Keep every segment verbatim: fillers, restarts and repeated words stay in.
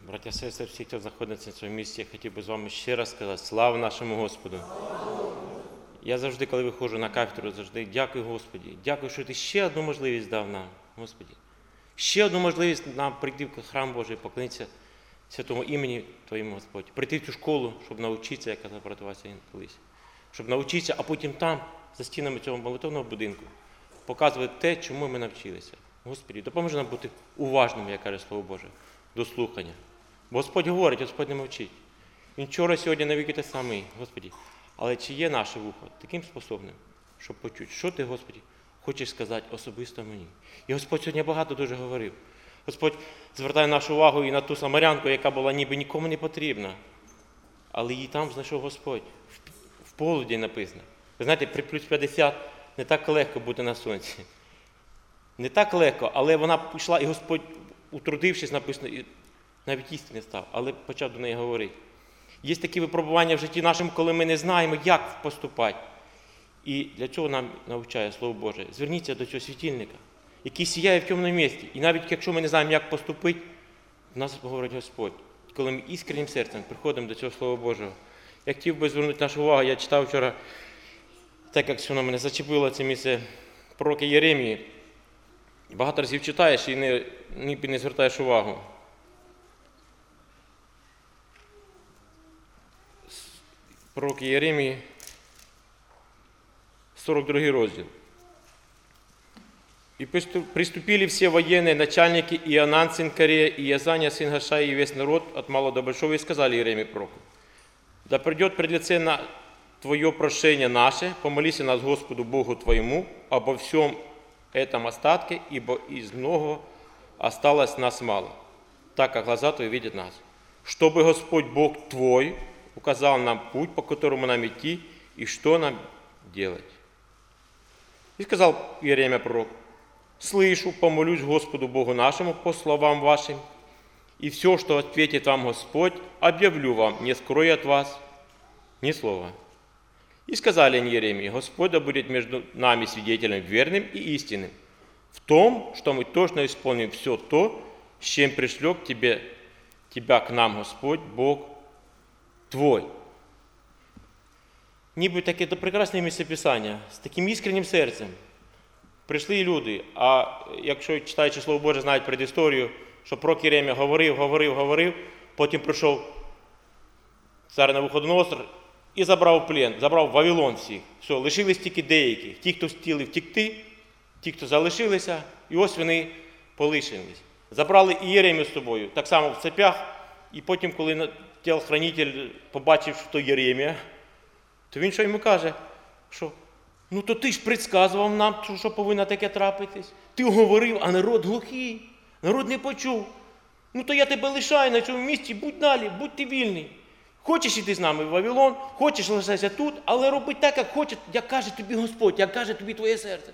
Браття, сестри, всі, хто знаходиться на цьому місці, я хотів би з вами ще раз сказати: слава нашому Господу! Я завжди, коли виходжу на кафедру, завжди дякую Господі. Дякую, що ти ще одну можливість дав нам, Господі. Ще одну можливість нам прийти в храм Божий, поклонитися святому імені Твоєму, Господь. Прийти в цю школу, щоб навчитися, як казав брат Вася колись. Щоб навчитися, а потім там, за стінами цього молитовного будинку, показувати те, чому ми навчилися. Господі, допоможи нам бути уважними, як каже Слово Боже, до слухання. Бо Господь говорить, Господь не мовчить. Він вчора, сьогодні, навіки те самий, Господі. Але чи є наше вухо таким способним, щоб почути, що ти, Господі, хочеш сказати особисто мені? І Господь сьогодні багато дуже говорив. Господь звертає нашу увагу і на ту самарянку, яка була ніби нікому не потрібна. Але її там знайшов Господь. В полудень написано. Ви знаєте, при плюс п'ятдесят не так легко бути на сонці. Не так легко, але вона пішла, і Господь, утрудившись, написано, навіть їсти не став, але почав до неї говорити. Є такі випробування в житті нашому, коли ми не знаємо, як поступати. І для цього нам навчає Слово Боже. Зверніться до цього світильника, який сіяє в темному місці. І навіть якщо ми не знаємо, як поступити, в нас говорить Господь. Коли ми іскреннім серцем приходимо до цього Слова Божого. Я хотів би звернути нашу увагу, я читав вчора, так як воно мене зачепило це місце пророка Єремії. Багато разів читаєш і не, ніби не звертаєш увагу. Пророк Єремії, сорок другий розділ. «И приступили все военные начальники, и Иоанан, сын Карея, и Язания, сын Гашая, и весь народ, от малого до большого, и сказали Иеремии пророку: да придет пред лице на Твое прошение наше, помолись нас Господу Богу Твоему обо всем этом остатке, ибо из многого осталось нас мало, так как глаза Твои видят нас. Чтобы Господь Бог Твой указал нам путь, по которому нам идти, и что нам делать». И сказал Иеремия пророк: «Слышу, помолюсь Господу Богу нашему по словам вашим, и все, что ответит вам Господь, объявлю вам, не скрою от вас ни слова». И сказали они Иеремии: «Господь да будет между нами свидетелем верным и истинным в том, что мы точно исполним все то, с чем пришлет к тебе, тебя к нам Господь Бог Твой». Ніби таке то прекрасне місце Писання, з таким іскреннім серцем. Прийшли люди, а якщо читаючи Слово Боже, знають предісторію, що пророк Єремія говорив, говорив, говорив, потім прийшов цар Навуходоносор і забрав в плен, забрав в Вавилон всіх. Все, лишились тільки деякі. Ті, хто хотіли втекти, ті, хто залишилися, і ось вони полишились. Забрали і Єремію з собою, так само в цепях, і потім, коли тілохранитель побачив, що то Єремія, то він що йому каже, що ну то ти ж предсказував нам, що повинно таке трапитись. Ти говорив, а народ глухий, народ не почув. Ну то я тебе лишаю на цьому місці, будь далі, будь ти вільний. Хочеш іти з нами в Вавилон, хочеш лишайся тут, але роби так, як хоче, як каже тобі Господь, як каже тобі твоє серце.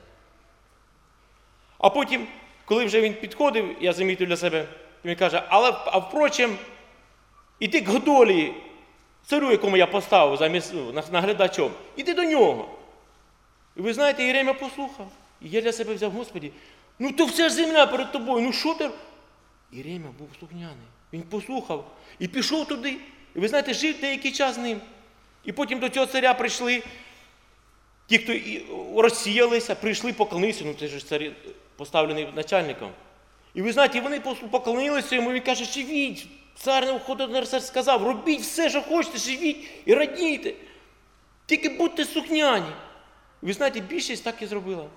А потім, коли вже він підходив, я замітив для себе, він каже, але, а впрочем, іди к Годолії, царю, якому я поставив замість наглядачом, іди до нього. І ви знаєте, Єремія послухав. І я для себе взяв: Господі, ну то вся земля перед тобою, ну що ти? Єремія був слухняний. Він послухав і пішов туди. І ви знаєте, жив деякий час з ним. І потім до цього царя прийшли ті, хто розсіялися, прийшли, поклонилися. Ну це ж цар поставлений начальником. І ви знаєте, вони поклонилися йому, він каже: живіть. Цар Навуходоносор сказав: робіть все, що хочете, живіть і радійте. Тільки будьте слухняні. Ви знаєте, більшість так і зробила.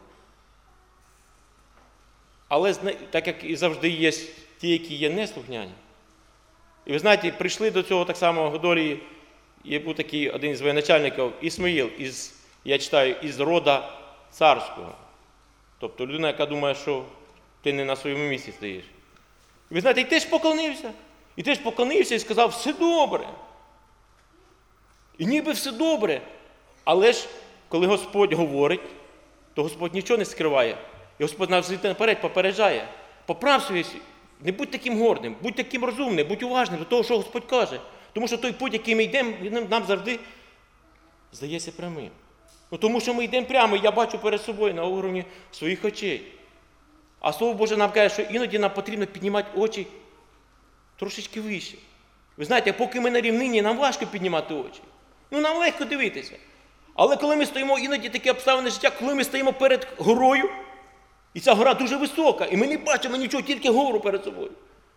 Але так як і завжди є ті, які є неслухняні. І ви знаєте, прийшли до цього так само Годолії, є був такий один із воєначальників, Ісмаїл, із, я читаю, із рода царського. Тобто людина, яка думає, що ти не на своєму місці стоїш. І ви знаєте, і теж поклонився. І теж поклонився і сказав: все добре. І ніби все добре. Але ж, коли Господь говорить, то Господь нічого не скриває. І Господь навзити наперед попереджає: поправ не будь таким гордим, будь таким розумним, будь уважним до того, що Господь каже. Тому що той путь, який ми йдемо, нам завжди здається прямим. Ну, тому що ми йдемо прямо, і я бачу перед собою на уровні своїх очей. А Слово Боже нам каже, що іноді нам потрібно піднімати очі трошечки вище. Ви знаєте, поки ми на рівнині, нам важко піднімати очі. Ну, нам легко дивитися. Але коли ми стоїмо, іноді такі обставини життя, коли ми стоїмо перед горою, і ця гора дуже висока, і ми не бачимо нічого, тільки гору перед собою.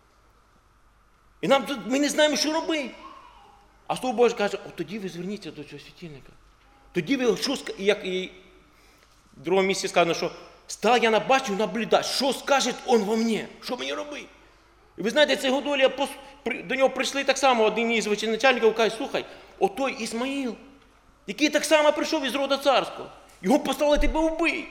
І нам тут, ми не знаємо, що робити. А Слово Боже каже, от тоді ви зверніться до цього світильника. Тоді ви, що, як і в другому місці сказано, що став я на башню наблюдати, що скаже он во мені, що мені робити. І ви знаєте, цей Годолія, до нього прийшли так само один із начальників, каже, слухай, отой Ісмаїл, який так само прийшов із роду царського, його послали тебе вбити.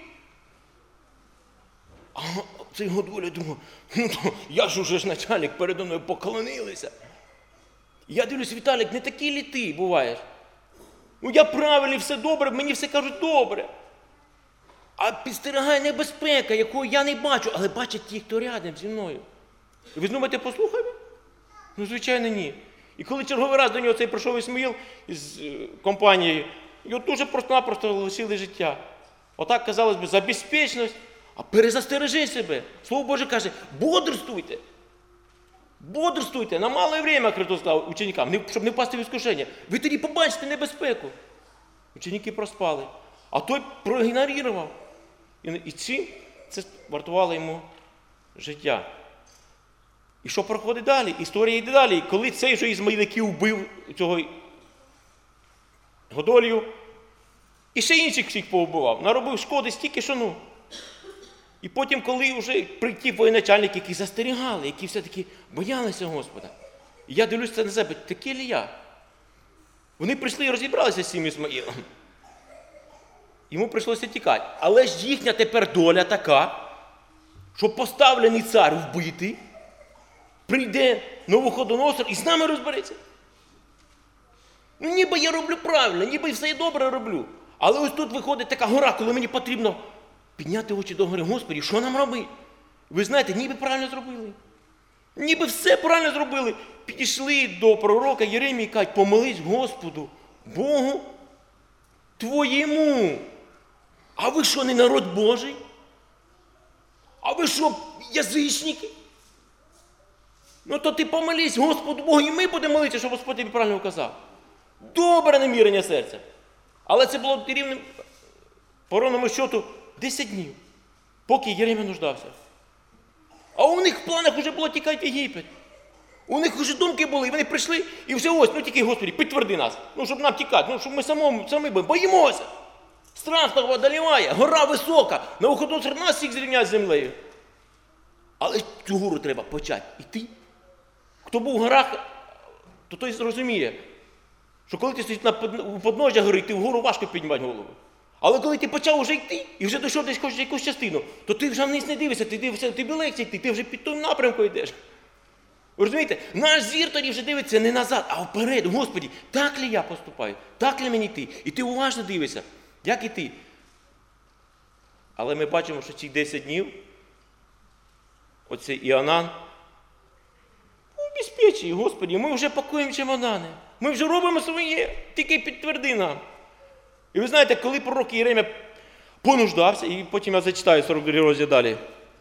А цей Годоля думав, ну то я ж уже ж начальник, передо мною поклонилися. Я дивлюсь, Віталік, не такий ли ти буваєш? Ну я правильний, все добре, мені все кажуть добре. А підстерігає небезпека, якої я не бачу, але бачать ті, хто рядом зі мною. І ви думаєте, послухай? Ну, звичайно, ні. І коли черговий раз до нього цей прийшов Ісмаїл із компанією, його дуже просто-напросто лишили життя. Отак, казалось би, за безпечність, а перезастережи себе. Слово Боже каже, бодрствуйте. Бодрствуйте, на мале время, Христос сказав ученикам, щоб не впасти в іскушення. Ви тоді побачите небезпеку. Ученики проспали. А той проігнорував. І цим це вартувало йому життя. І що проходить далі? Історія йде далі. І коли цей же Ізмаїл, який вбив цього Годолію, і ще інших всіх повбивав, наробив шкоди стільки, що ну. І потім, коли вже прийти воєначальники, які застерігали, які все-таки боялися Господа. І я дивлюся це на себе, такий ли я? Вони прийшли і розібралися з цим Ісмаїлом. Йому прийшлося тікати. Але ж їхня тепер доля така, що поставлений цар вбитий, прийде Навуходоносор і з нами розбереться. Ну, ніби я роблю правильно, ніби все добре роблю. Але ось тут виходить така гора, коли мені потрібно підняти очі до гори. Господи, що нам робити? Ви знаєте, ніби правильно зробили. Ніби все правильно зробили. Підійшли до пророка Єремії і кажуть, помолись Господу, Богу твоєму. А ви що, не народ Божий? А ви що, язичники? Ну то ти помолись Господу Богу, і ми будемо молитися, щоб Господь тобі правильно вказав. Добре намірення серця. Але це було рівним, по ровному счету, десять днів, поки Єремія нуждався. А у них в планах вже було тікати в Єгипет. У них вже думки були, і вони прийшли, і все ось, ну тільки, Господи, підтверди нас, ну щоб нам тікати, ну щоб ми самому, самі боїмося. Страх того одоліває, гора висока, Навуходоносор нас всіх зрівняє з землею. Але цю гору треба почати іти. Хто був в горах, то той зрозуміє, що коли ти стоїш на подножжя гори, ти вгору важко піднімати голову. Але коли ти почав вже йти, і вже дійшов десь хочеш якусь частину, то ти вже вниз не дивишся, ти дивишся, тобі легше йти, ти вже під тим напрямком йдеш. Ви розумієте? Наш зір тоді вже дивиться не назад, а вперед. Господи, так ли я поступаю? Так ли мені йти? І ти уважно дивишся, як іти. Але ми бачимо, що ці десять днів, оцей Іоанн, убезпечує, Господи, ми вже пакуємо чемодани. Ми вже робимо своє, тільки підтверди нам. І ви знаєте, коли пророк Єремія понуждався, і потім я зачитаю сорок другий розділ далі.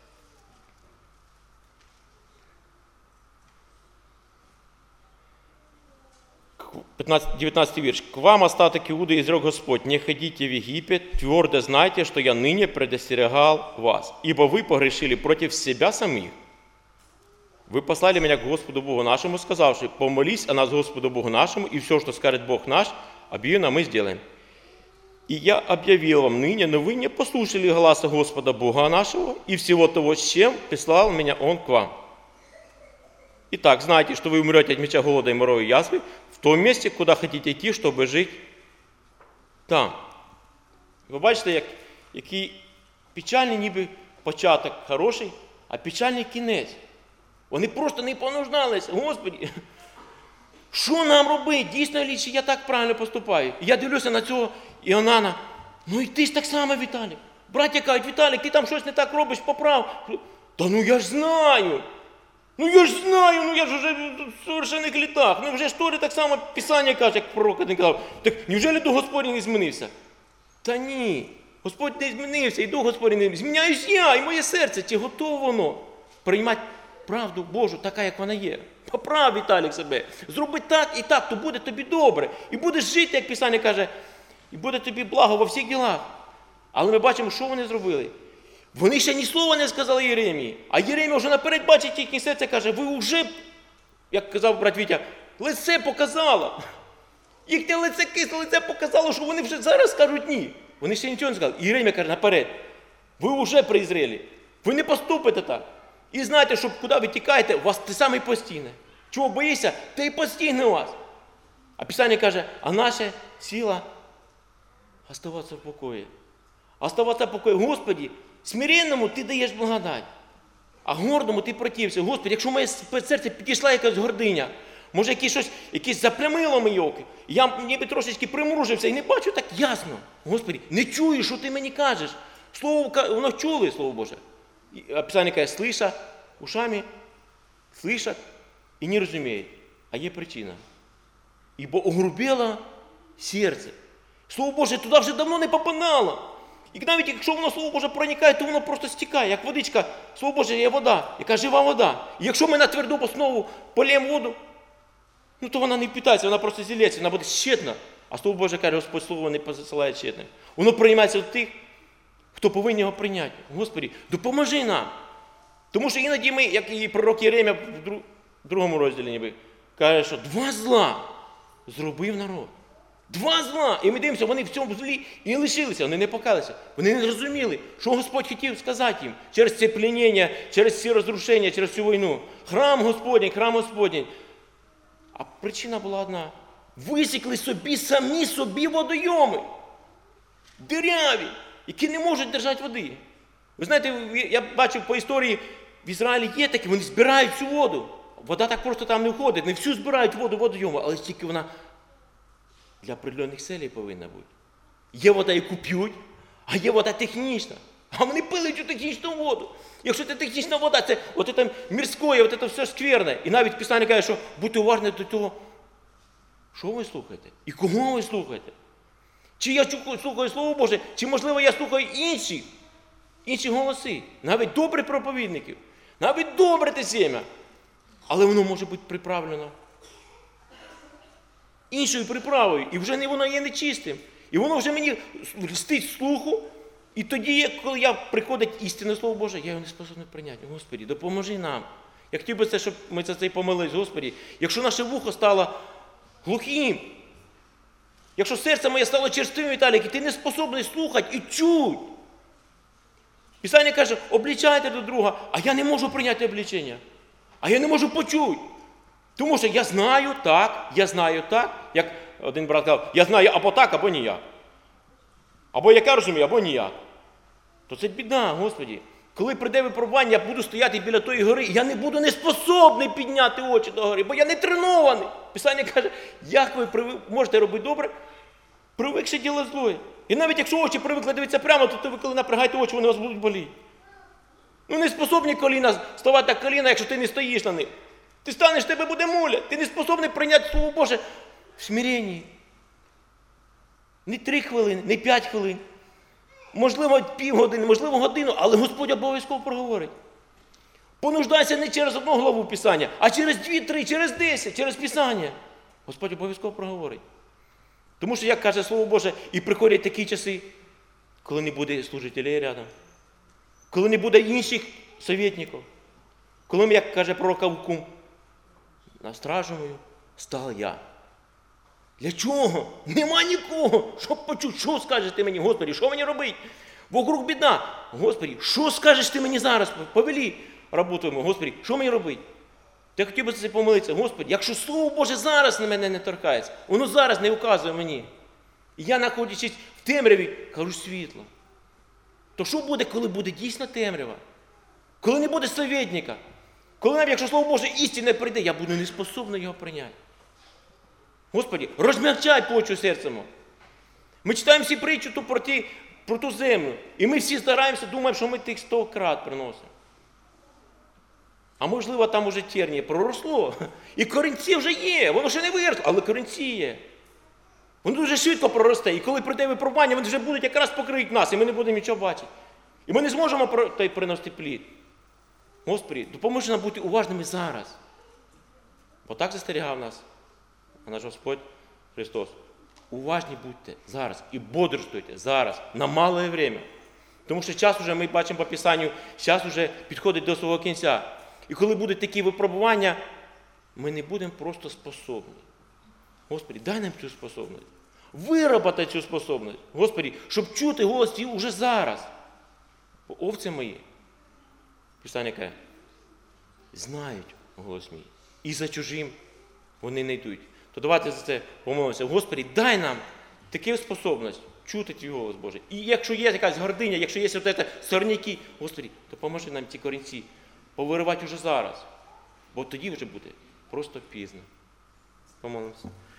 девятнадцатый вірш. «К вам, остаток Иуды, изрек Господь, не ходите в Египет, твердо знайте, что я ныне предостерегал вас, ибо вы погрешили против себя самих. Вы послали меня к Господу Богу нашему, сказавши, помолись о нас Господу Богу нашему, и все, что скажет Бог наш, объявлено мы сделаем. И я объявил вам ныне, но вы не послушали гласа Господа Бога нашего и всего того, с чем прислал меня Он к вам. Итак, знайте, что вы умрете от меча, голода и моровой язвы в том месте, куда хотите идти, чтобы жить там». Ви бачите, як, який печальний ніби початок хороший, а печальний кінець. Вони просто не понуждалися. Господи, що нам робити? Дійсно ли, чи я так правильно поступаю? І я дивлюся на цього Іоанна. Ну і ти ж так само, Віталік. Браття кажуть, Віталік, ти там щось не так робиш, поправ. Та ну я ж знаю. Ну я ж знаю, ну я ж вже в совершенних літах. Ну вже ж Торі так само Писання каже, як пророк один казав. Так невже Дух Господній не змінився? Та ні. Господь не змінився, і Дух Господній не змінився. Зміняюсь я, і моє серце. Чи готово воно приймати правду Божу, така, як вона є. Поправ, Віталік, себе. Зроби так і так, то буде тобі добре. І будеш жити, як Писання каже, і буде тобі благо во всіх ділах. Але ми бачимо, що вони зробили. Вони ще ні слова не сказали Єремії. А Єремія вже наперед бачить їхнє серце, каже, ви вже, як казав брат Вітя, лице показало. Їхнє лице кисле, лице показало, що вони вже зараз скажуть ні. Вони ще нічого не сказали. І Єремія каже, наперед, ви вже при Ізраїлі. Ви не поступите так. І знаєте, що куди ви тікаєте, у вас те саме постійне. Чого боїшся, те й постійне у вас. А Писання каже, а наша сила оставатися в покої. Оставатися в покої. Господи, смиренному ти даєш благодать, а гордому ти протився. Господи, якщо в моє серце підійшла якась гординя, може якесь щось, якесь заплямило мої оки, я ніби трошечки примружився і не бачу так ясно. Господи, не чую, що ти мені кажеш. Слово, воно чули, Слово Боже. А Писання каже, слыша ушами, слышать і не розуміють. А є причина. Ібо огрубело серце. Слово Боже туди вже давно не попадало. І навіть якщо воно, Слово Боже, проникає, то воно просто стікає, як водичка. Слово Боже, є вода, яка жива вода. І якщо ми на тверду основу полємо воду, ну то вона не впитається, вона просто зілється, вона буде щетна. А Слово Боже каже, Господь Слово не посилає щетне. Воно приймається від тих, хто повинен його прийняти. Господи, допоможи нам. Тому що іноді ми, як і пророк Єремія в другому розділі ніби, каже, що два зла зробив народ. Два зла. І ми дивимося, вони в цьому злі і лишилися, вони не покалися. Вони не зрозуміли, що Господь хотів сказати їм через це плінення, через ці розрушення, через цю війну. Храм Господній, храм Господній. А причина була одна. Висікли собі самі собі водойоми. Диряві, які не можуть держати води. Ви знаєте, я бачив по історії, в Ізраїлі є такі, вони збирають цю воду. Вода так просто там не входить, не всю збирають воду водойому, але тільки вона для определених целей повинна бути. Є вода, яку п'ють, а є вода технічна. А вони пили цю технічну воду. Якщо це технічна вода, це от це мірське, от це все скверне. І навіть Писання каже, що будьте уважні до того, що ви слухаєте і кого ви слухаєте. Чи я слухаю Слово Боже, чи, можливо, я слухаю інші, інші голоси, навіть добрих проповідників, навіть добре те сім'я, але воно може бути приправлено іншою приправою, і вже не воно є нечистим. І воно вже мені льстить слуху, і тоді, коли я приходить істинне Слово Боже, я його не способний прийняти. Господи, допоможи нам. Я хотів би це, щоб ми за це й помолились, Господи. Якщо наше вухо стало глухим, якщо серце моє стало черствим, Віталік, і ти не способний слухати і чути. Писання каже, облічайте до друга, а я не можу прийняти облічення. А я не можу почути. Тому що я знаю так, я знаю так, як один брат казав, я знаю або так, або ніяк. Або як я розумію, або ніяк. То це біда, Господі. Коли прийде випробування, я буду стояти біля тої гори, я не буду неспособний підняти очі до гори, бо я не тренований. Писання каже, як ви можете робити добре, привикши діло злое. І навіть якщо очі привикли дивитися прямо, то ви коли напрягаєте очі, вони у вас будуть боліти. Ну не способні коліна ставати на коліна, якщо ти не стоїш на них. Ти станеш, тебе буде муля. Ти не способний прийняти Слово Боже в смиренні. Не три хвилини, не п'ять хвилин. Можливо, півгодини, можливо, годину, але Господь обов'язково проговорить. Понуждайся не через одну главу Писання, а через дві, три, через десять, через Писання. Господь обов'язково проговорить. Тому що, як каже Слово Боже, і приходять такі часи, коли не буде служителей рядом, коли не буде інших советників, коли, як каже пророк Авакум, на стражу мою став я. Для чого? Нема нікого, щоб почути, що скажеш ти мені, Господи, що мені робити? Вокруг біда. Господи, що скажеш ти мені зараз? Повелі роботу, Господи, що мені робити? Я хотів би це помилитися, Господи, якщо Слово Боже зараз на мене не торкається, воно зараз не указує мені, і я, знаходячись в темряві, кажу світло, то що буде, коли буде дійсно темрява? Коли не буде советника? Коли навіть, якщо Слово Боже істинне прийде, я буду неспособний його прийняти. Господи, розмягчай почву серцем. Ми читаємо всі притчі про, ті, про ту землю, і ми всі стараємося, думаємо, що ми тих сто крат приносимо. А можливо, там уже тернія проросло. І корінці вже є, воно ще не виросло, але корінці є. Воно дуже швидко проросте, і коли прийде випробування, вони вже будуть якраз покриють нас, і ми не будемо нічого бачити. І ми не зможемо приносити плід. Господи, допоможи нам бути уважними зараз. Бо так застерігав нас наш Господь Христос. Уважні будьте зараз і бодрствуйте зараз, на мале время. Тому що час уже, ми бачимо по Писанню, час уже підходить до свого кінця. І коли будуть такі випробування, ми не будемо просто способні. Господи, дай нам цю способність. Виробити цю способність. Господи, щоб чути голос Твій уже зараз. Бо овці мої, Писання каже, знають голос мій. І за чужим вони не йдуть. То давайте за це помолимося. Господи, дай нам таку способність чути Твій голос, Боже. І якщо є якась гординя, якщо є от це сорняки, Господи, допоможи нам ці корінці повиривати вже зараз. Бо тоді вже буде просто пізно. Помолимося.